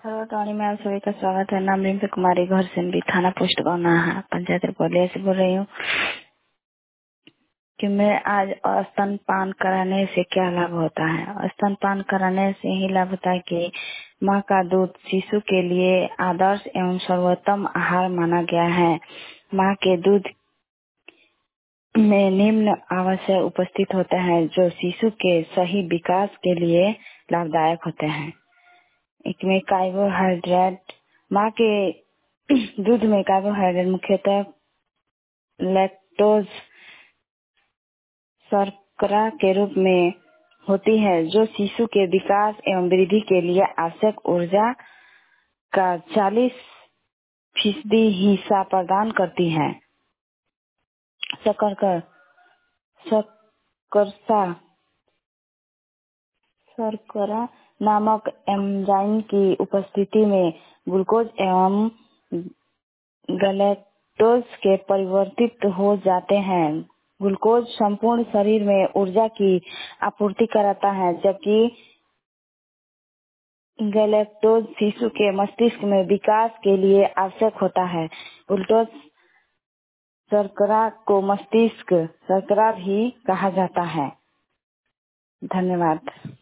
Hello Tony ma'am, सभी का स्वागत है। नाम रिंपी कुमारी, घर से थाना पोस्ट गौनाहा, पंचायत रिपोर्ट से बोल रही हूँ कि मैं आज स्तनपान कराने से क्या लाभ होता है। स्तनपान कराने से ही लाभ होता है कि माँ का दूध शिशु के लिए आदर्श एवं सर्वोत्तम आहार माना गया है। माँ के दूध में निम्न आवश्यक उपस्थित होते हैं जो शिशु के सही विकास के लिए लाभदायक होते हैं। एक में कार्बोहाइड्रेट, माँ के दूध में कार्बोहाइड्रेट मुख्यतः लैक्टोज शर्करा के रूप में होती है जो शिशु के विकास एवं वृद्धि के लिए आवश्यक ऊर्जा का 40% हिस्सा प्रदान करती है। शर्करा शर्करा नामक एंजाइम की उपस्थिति में ग्लूकोज एवं गैलेक्टोज के परिवर्तित हो जाते हैं। ग्लूकोज संपूर्ण शरीर में ऊर्जा की आपूर्ति कराता है, जबकि गैलेक्टोज शिशु के मस्तिष्क में विकास के लिए आवश्यक होता है। ग्लूकोज शर्करा को मस्तिष्क शर्करा भी कहा जाता है। धन्यवाद।